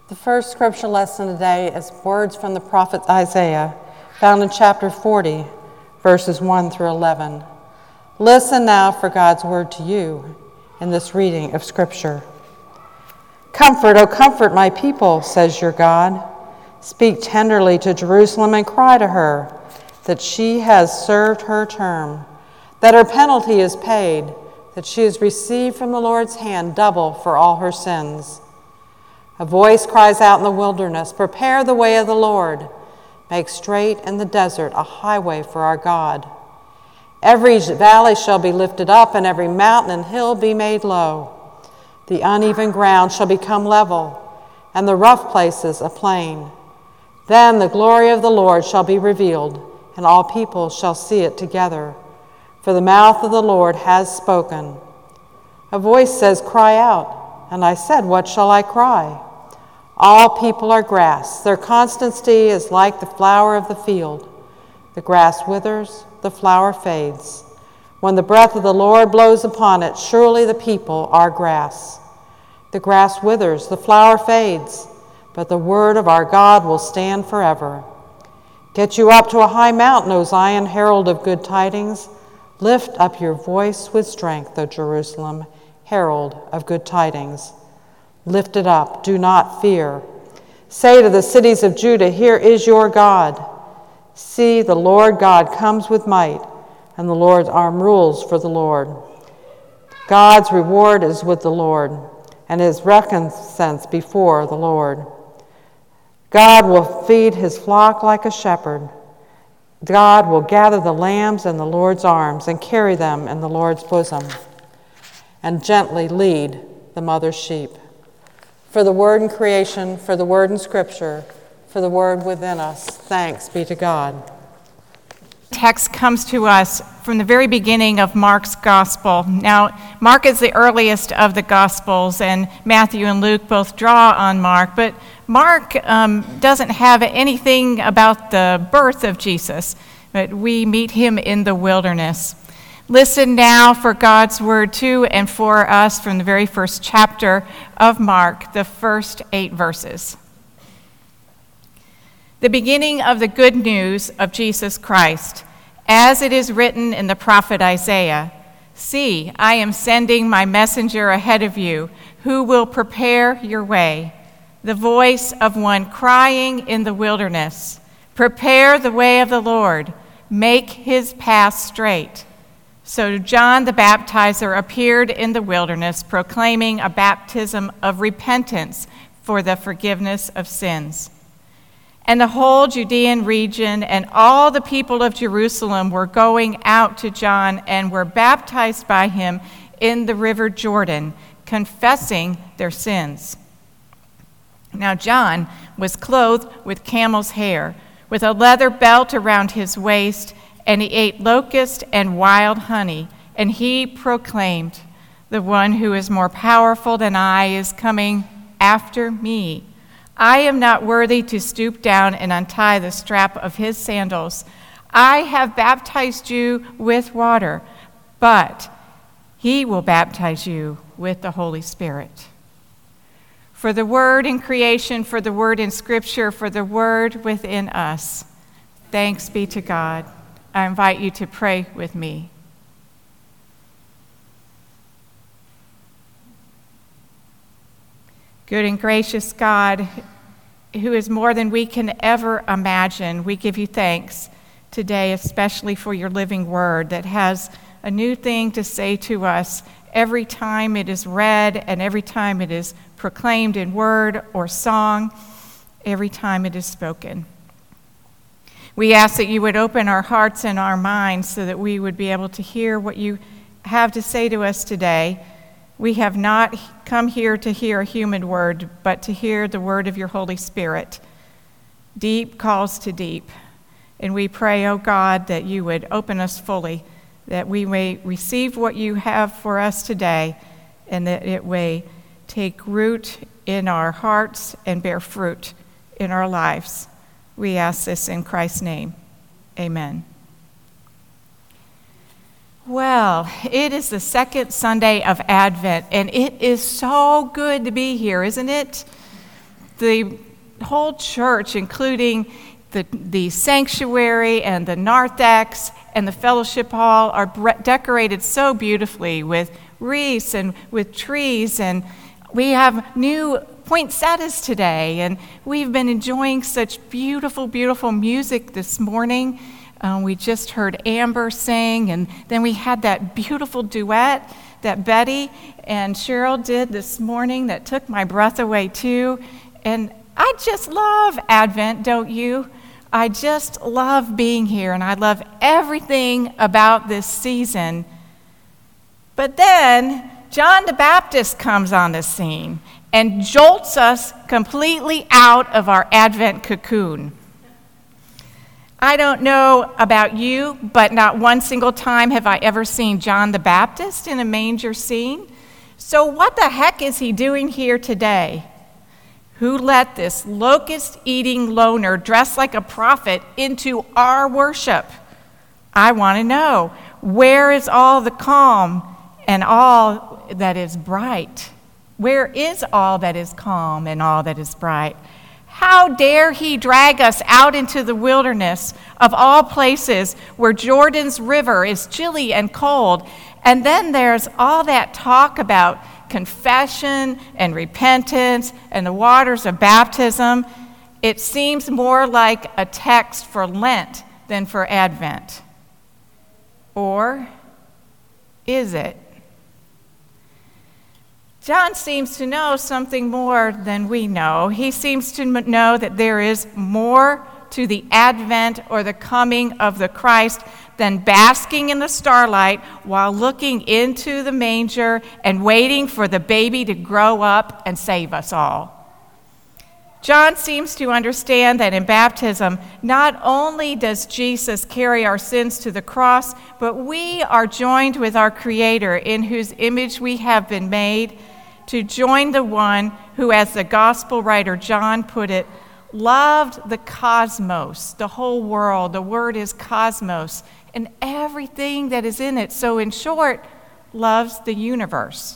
The first scripture lesson today is words from the prophet Isaiah, found in chapter 40, verses 1 through 11. Listen now for God's word to you in this reading of scripture. Comfort, O comfort my people, says your God. Speak tenderly to Jerusalem and cry to her that she has served her term, that her penalty is paid, that she has received from the Lord's hand double for all her sins. A voice cries out in the wilderness, prepare the way of the Lord. Make straight in the desert a highway for our God. Every valley shall be lifted up, and every mountain and hill be made low. The uneven ground shall become level, and the rough places a plain. Then the glory of the Lord shall be revealed, and all people shall see it together. For the mouth of the Lord has spoken. A voice says, cry out. And I said, what shall I cry? All people are grass. Their constancy is like the flower of the field. The grass withers, the flower fades. When the breath of the Lord blows upon it, surely the people are grass. The grass withers, the flower fades, but the word of our God will stand forever. Get you up to a high mountain, O Zion, herald of good tidings. Lift up your voice with strength, O Jerusalem, herald of good tidings. Lift it up, do not fear. Say to the cities of Judah, here is your God. See, the Lord God comes with might, and the Lord's arm rules for the Lord. God's reward is with the Lord, and his recompense before the Lord. God will feed his flock like a shepherd. God will gather the lambs in the Lord's arms and carry them in the Lord's bosom, and gently lead the mother sheep. For the word in creation, for the word in scripture, for the word within us, thanks be to God. Text comes to us from the very beginning of Mark's gospel. Now, Mark is the earliest of the gospels, and Matthew and Luke both draw on Mark, but Mark doesn't have anything about the birth of Jesus, but we meet him in the wilderness. Listen now for God's word to and for us from the very first chapter of Mark, the first 8 verses. The beginning of the good news of Jesus Christ, as it is written in the prophet Isaiah, see, I am sending my messenger ahead of you, who will prepare your way. The voice of one crying in the wilderness, prepare the way of the Lord, make his path straight. So John the Baptizer appeared in the wilderness, proclaiming a baptism of repentance for the forgiveness of sins. And the whole Judean region and all the people of Jerusalem were going out to John and were baptized by him in the river Jordan, confessing their sins. Now John was clothed with camel's hair, with a leather belt around his waist, and he ate locust and wild honey, and he proclaimed, the one who is more powerful than I is coming after me. I am not worthy to stoop down and untie the strap of his sandals. I have baptized you with water, but he will baptize you with the Holy Spirit. For the word in creation, for the word in scripture, for the word within us, thanks be to God. I invite you to pray with me. Good and gracious God, who is more than we can ever imagine, we give you thanks today, especially for your living word that has a new thing to say to us every time it is read and every time it is proclaimed in word or song, every time it is spoken. We ask that you would open our hearts and our minds so that we would be able to hear what you have to say to us today. We have not come here to hear a human word, but to hear the word of your Holy Spirit. Deep calls to deep. And we pray, O God, that you would open us fully, that we may receive what you have for us today, and that it may take root in our hearts and bear fruit in our lives. We ask this in Christ's name. Amen. Well, it is the second Sunday of Advent, and it is so good to be here, isn't it? the whole church, including the sanctuary and the narthex and the fellowship hall, are decorated so beautifully with wreaths and with trees. And we have new poinsettias today, and we've been enjoying such beautiful, beautiful music this morning. We just heard Amber sing, and then we had that beautiful duet that Betty and Cheryl did this morning that took my breath away too. And I just love Advent, don't you? I just love being here, and I love everything about this season. But then John the Baptist comes on the scene and jolts us completely out of our Advent cocoon. I don't know about you, but not one single time have I ever seen John the Baptist in a manger scene. So what the heck is he doing here today? Who let this locust-eating loner dressed like a prophet into our worship? I want to know, where is all the calm and all that is bright? Where is all that is calm and all that is bright? How dare he drag us out into the wilderness of all places where Jordan's river is chilly and cold? And then there's all that talk about confession and repentance and the waters of baptism. It seems more like a text for Lent than for Advent. Or is it? John seems to know something more than we know. He seems to know that there is more to the advent or the coming of the Christ than basking in the starlight while looking into the manger and waiting for the baby to grow up and save us all. John seems to understand that in baptism, not only does Jesus carry our sins to the cross, but we are joined with our Creator, in whose image we have been made, to join the one who, as the gospel writer John put it, loved the cosmos, the whole world. The word is cosmos, and everything that is in it. So in short, loves the universe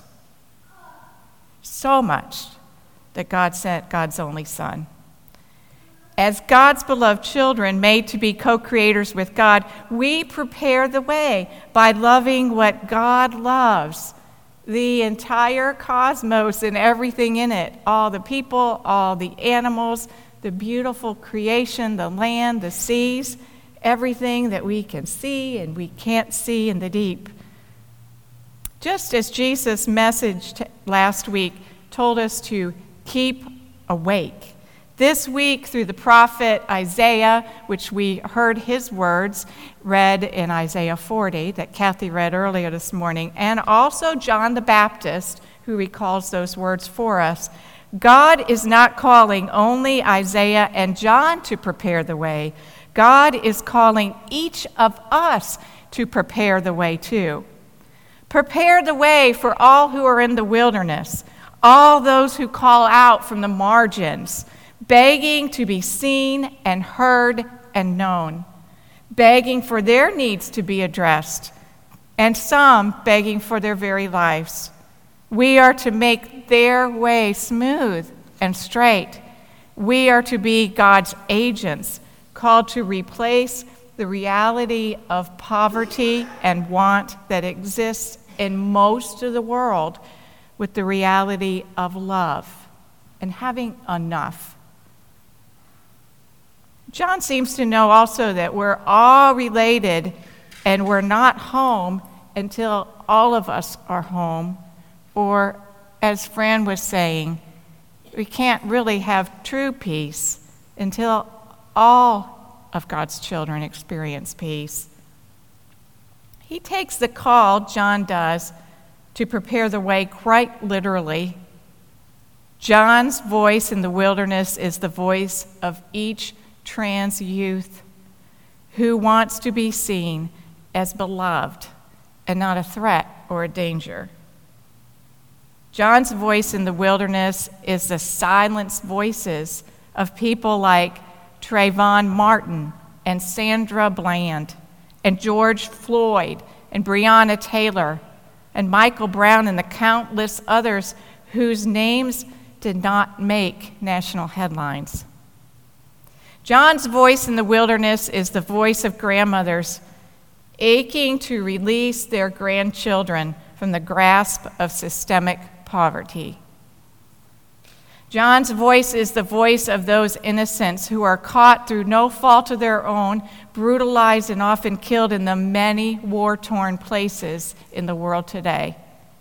so much that God sent God's only Son. As God's beloved children, made to be co-creators with God, we prepare the way by loving what God loves, the entire cosmos and everything in it, all the people, all the animals, the beautiful creation, the land, the seas, everything that we can see and we can't see in the deep. Just as Jesus' message last week told us to keep awake, this week through the prophet Isaiah, which we heard his words read in Isaiah 40 that Kathy read earlier this morning, and also John the Baptist, who recalls those words for us, God is not calling only Isaiah and John to prepare the way. God is calling each of us to prepare the way too. Prepare the way for all who are in the wilderness, all those who call out from the margins, begging to be seen and heard and known, begging for their needs to be addressed, and some begging for their very lives. We are to make their way smooth and straight. We are to be God's agents, called to replace the reality of poverty and want that exists in most of the world with the reality of love and having enough. John seems to know also that we're all related and we're not home until all of us are home. Or, as Fran was saying, we can't really have true peace until all of God's children experience peace. He takes the call, John does, to prepare the way quite literally. John's voice in the wilderness is the voice of each trans youth who wants to be seen as beloved and not a threat or a danger. John's voice in the wilderness is the silenced voices of people like Trayvon Martin and Sandra Bland and George Floyd and Breonna Taylor and Michael Brown and the countless others whose names did not make national headlines. John's voice in the wilderness is the voice of grandmothers aching to release their grandchildren from the grasp of systemic poverty. John's voice is the voice of those innocents who are caught through no fault of their own, brutalized and often killed in the many war-torn places in the world today.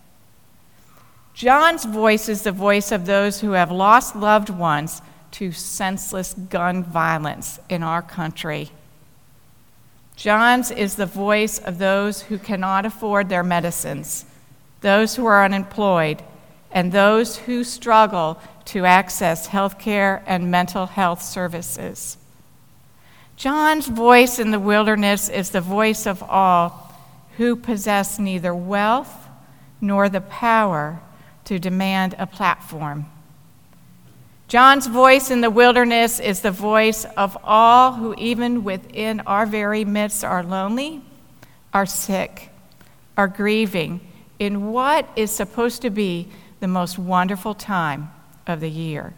John's voice is the voice of those who have lost loved ones to senseless gun violence in our country. John's is the voice of those who cannot afford their medicines, those who are unemployed, and those who struggle to access health care and mental health services. John's voice in the wilderness is the voice of all who possess neither wealth nor the power to demand a platform. John's voice in the wilderness is the voice of all who, even within our very midst, are lonely, are sick, are grieving in what is supposed to be the most wonderful time of the year.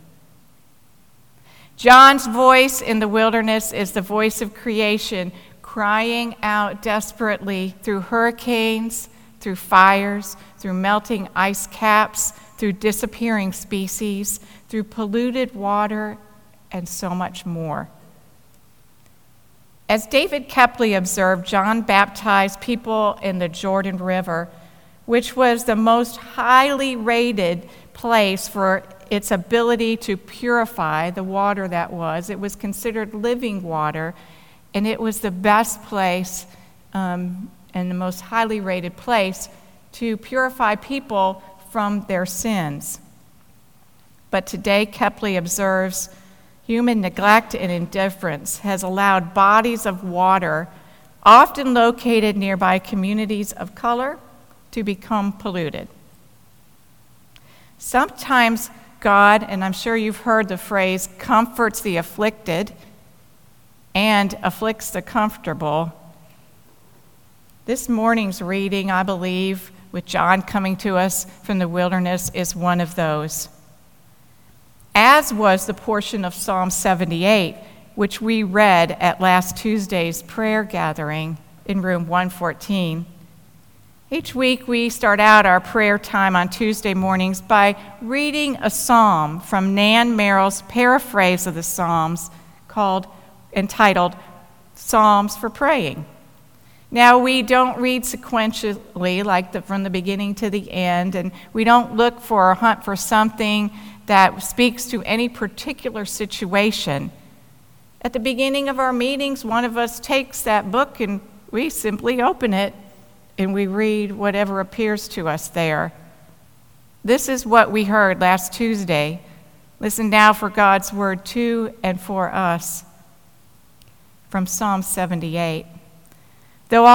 John's voice in the wilderness is the voice of creation, crying out desperately through hurricanes, through fires, through melting ice caps, through disappearing species, through polluted water, and so much more. As David Kepley observed, John baptized people in the Jordan River, which was the most highly rated place for its ability to purify the water that was. It was considered living water, and it was the best place and the most highly rated place to purify people from their sins. But today, Kepley observes, human neglect and indifference has allowed bodies of water, often located nearby communities of color, to become polluted. Sometimes God, and I'm sure you've heard the phrase, comforts the afflicted and afflicts the comfortable. This morning's reading, I believe, with John coming to us from the wilderness, is one of those. As was the portion of Psalm 78, which we read at last Tuesday's prayer gathering in room 114. Each week we start out our prayer time on Tuesday mornings by reading a psalm from Nan Merrill's paraphrase of the Psalms entitled Psalms for Praying. Now, we don't read sequentially like from the beginning to the end, and we don't look for or hunt for something that speaks to any particular situation. At the beginning of our meetings, one of us takes that book and we simply open it and we read whatever appears to us there. This is what we heard last Tuesday. Listen now for God's word to and for us from Psalm 78. Through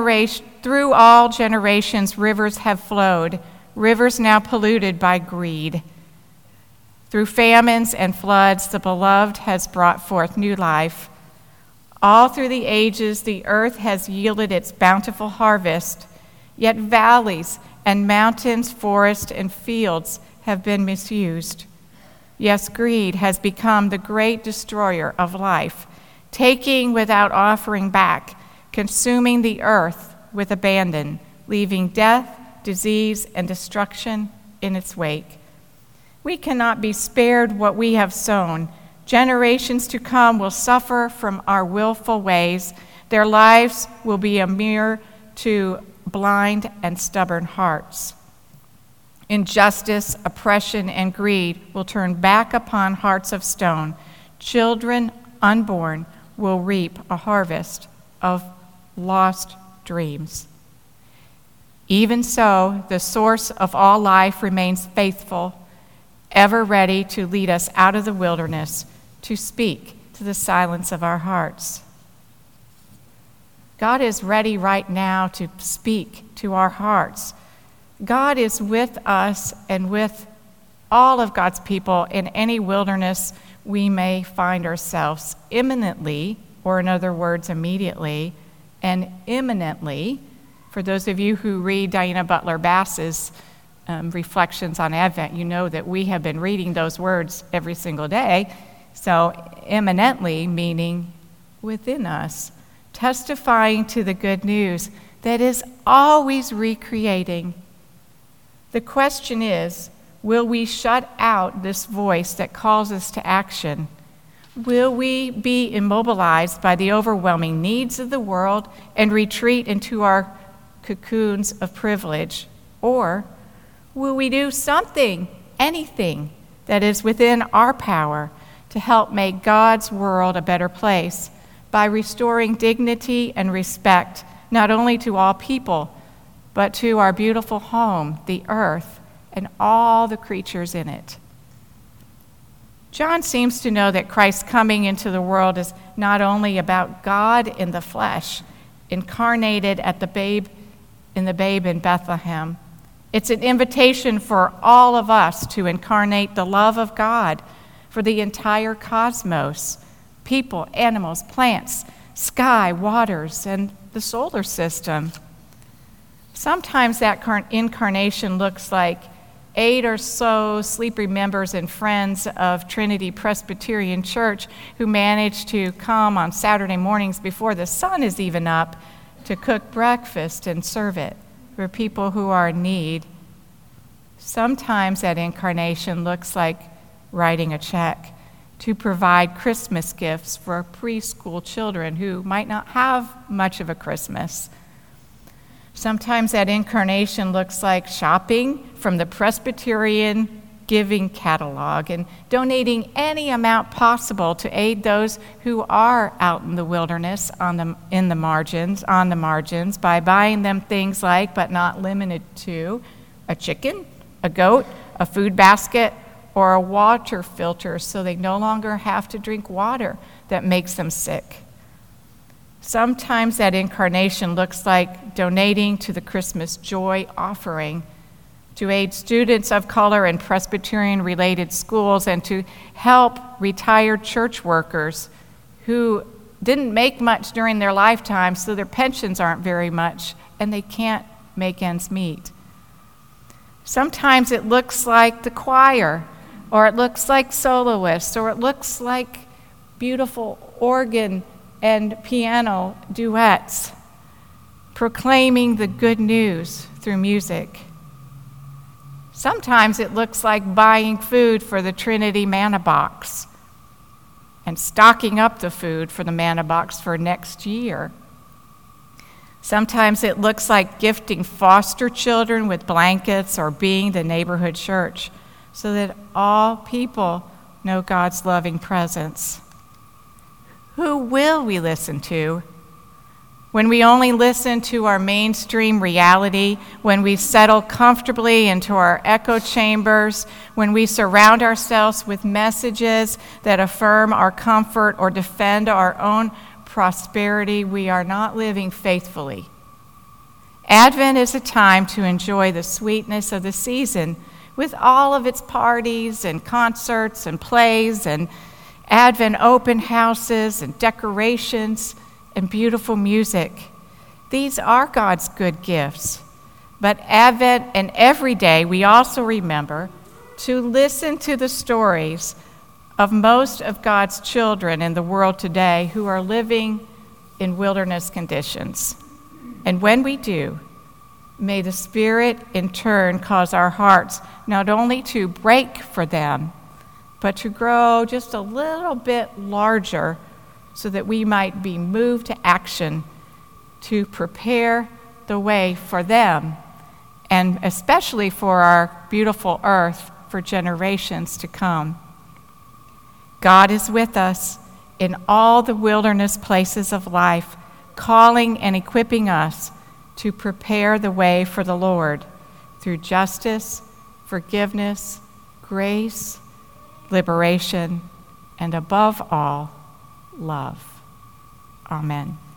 all generations, rivers have flowed, rivers now polluted by greed. Through famines and floods, the beloved has brought forth new life. All through the ages, the earth has yielded its bountiful harvest, yet valleys and mountains, forests and fields have been misused. Yes, greed has become the great destroyer of life, taking without offering back, consuming the earth with abandon, leaving death, disease, and destruction in its wake. We cannot be spared what we have sown. Generations to come will suffer from our willful ways. Their lives will be a mirror to blind and stubborn hearts. Injustice, oppression, and greed will turn back upon hearts of stone. Children unborn will reap a harvest of lost dreams. Even so, the source of all life remains faithful, ever ready to lead us out of the wilderness, to speak to the silence of our hearts. God is ready right now to speak to our hearts. God is with us and with all of God's people in any wilderness we may find ourselves imminently, or in other words, immediately, and imminently, for those of you who read Diana Butler Bass's Reflections on Advent, you know that we have been reading those words every single day. So imminently, meaning within us, testifying to the good news that is always recreating. The question is, will we shut out this voice that calls us to action? Will we be immobilized by the overwhelming needs of the world and retreat into our cocoons of privilege? Or will we do something, anything, that is within our power to help make God's world a better place by restoring dignity and respect not only to all people, but to our beautiful home, the earth, and all the creatures in it? John seems to know that Christ's coming into the world is not only about God in the flesh, incarnated at the babe in Bethlehem. It's an invitation for all of us to incarnate the love of God for the entire cosmos, people, animals, plants, sky, waters, and the solar system. Sometimes that incarnation looks like 8 or so sleepy members and friends of Trinity Presbyterian Church who manage to come on Saturday mornings before the sun is even up to cook breakfast and serve it for people who are in need. Sometimes that incarnation looks like writing a check to provide Christmas gifts for preschool children who might not have much of a Christmas. Sometimes that incarnation looks like shopping from the Presbyterian giving catalog and donating any amount possible to aid those who are out in the wilderness on the margins by buying them things like, but not limited to, a chicken, a goat, a food basket, or a water filter so they no longer have to drink water that makes them sick. Sometimes that incarnation looks like donating to the Christmas Joy Offering to aid students of color in Presbyterian-related schools and to help retired church workers who didn't make much during their lifetime, so their pensions aren't very much, and they can't make ends meet. Sometimes it looks like the choir, or it looks like soloists, or it looks like beautiful organ and piano duets, proclaiming the good news through music. Sometimes it looks like buying food for the Trinity Manna Box and stocking up the food for the Manna Box for next year. Sometimes it looks like gifting foster children with blankets or being the neighborhood church so that all people know God's loving presence. Who will we listen to? When we only listen to our mainstream reality, when we settle comfortably into our echo chambers, when we surround ourselves with messages that affirm our comfort or defend our own prosperity, we are not living faithfully. Advent is a time to enjoy the sweetness of the season with all of its parties and concerts and plays and Advent open houses and decorations and beautiful music. These are God's good gifts. But Advent and every day we also remember to listen to the stories of most of God's children in the world today who are living in wilderness conditions. And when we do, may the Spirit in turn cause our hearts not only to break for them, but to grow just a little bit larger so that we might be moved to action to prepare the way for them, and especially for our beautiful earth for generations to come. God is with us in all the wilderness places of life, calling and equipping us to prepare the way for the Lord through justice, forgiveness, grace, liberation, and above all, love. Amen.